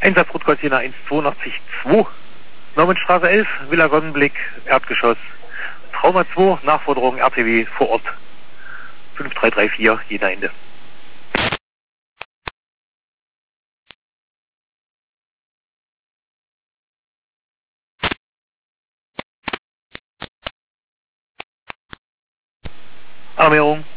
Einsatz Rotgoldjena 18282, Normenstraße 11, Villa Sonnenblick, Erdgeschoss. Trauma 2, Nachforderung RTW vor Ort. 5334, Jena Ende. Alarmierung.